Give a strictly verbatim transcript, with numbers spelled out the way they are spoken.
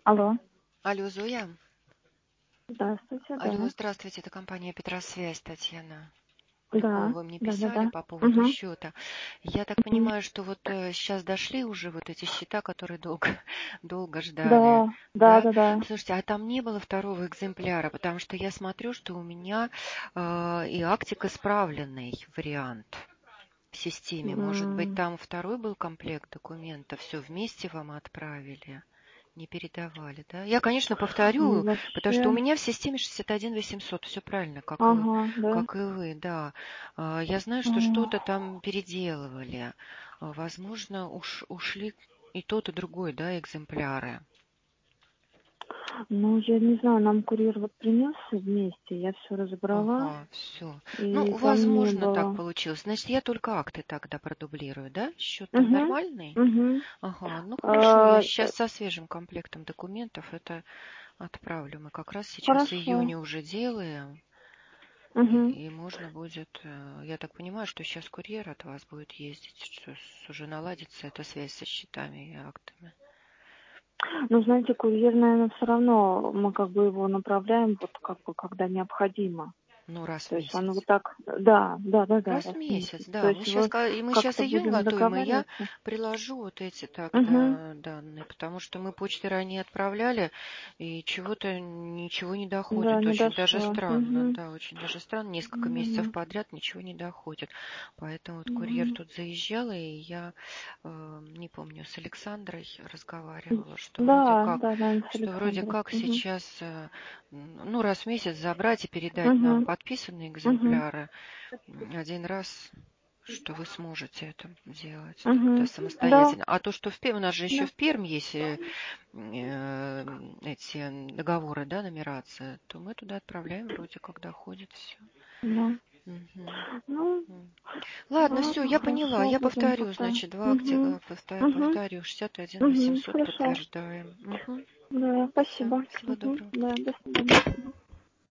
Алло, Алло, Зоя. здравствуйте, Алло, да. здравствуйте, это компания Петросвязь, Татьяна. Прикол, Да, вы мне писали да-да-да. по поводу Мгм. счета. Я так Мгм. понимаю, что вот э, сейчас дошли уже вот эти счета, которые долго, долго ждали, Да, да? да-да-да. Слушайте, а там не было второго экземпляра, потому что я смотрю, что у меня э, и Актик исправленный вариант в системе. Может быть, М, там второй был комплект документов, все вместе вам отправили? Не передавали, да? Я, конечно, Ну, повторю, потому что у вообще, меня в системе шестьдесят один восемьсот, все правильно, как и, ага, да. как и вы, да. А, Я знаю, что М, что-то там переделывали. А, Возможно, уж, ушли и тот, и другой, да, экземпляры. Ну, я не знаю, нам курьер вот принес вместе, я все разобрала, Ага, все. Ну, и там не возможно, так было. получилось. Значит, я только акты тогда продублирую, да? Счет там Угу, нормальный? угу. Ага, ну хорошо, я А, сейчас со свежим комплектом документов это отправлю. Мы как раз сейчас хорошо. июня уже делаем. И, Угу. и можно будет, э, я так понимаю, что сейчас курьер от вас будет ездить, что с- уже наладится эта связь со счетами и актами. Ну, знаете, курьер, наверное, все равно мы как бы его направляем, вот как бы, когда необходимо. Ну, раз в То есть он месяц. вот так, да, да, да, да, Раз раз в в месяц. месяц, То да. Мы есть сейчас, вы и мы сейчас как-то июнь будем готовим, и я договариваться. приложу вот эти Угу. тогда данные, потому что мы почтой ранее отправляли, и чего-то ничего не Да, доходит. не Очень даже дошло. странно, Угу. да, очень даже странно. Несколько месяцев Угу. подряд ничего не доходит. Поэтому вот курьер Угу. тут заезжал, и я, э, не помню, с Александрой разговаривала, что вроде Да, как, да, да, с что вроде Александрой. как Угу. сейчас, э, ну, раз в месяц забрать и передать нам Угу. подписанные Угу. экземпляры один раз, что вы сможете это делать тогда Угу. Да, самостоятельно. А то, что в Пермь, у нас же еще да. в Пермь есть э, э, эти договоры, да, нумерация, то мы туда отправляем, вроде как доходит все. Да. Мгм. Ну, М. Ладно, все, ладно, я поняла. хорошо, Я будем повторю, пока. значит, два Угу. актива, повторю, Угу. повторю шестьдесят один Угу. восемьсот Хорошо. подтверждаем. Угу. Да, Все, спасибо. всего Угу. доброго. Да, до свидания. Мгм.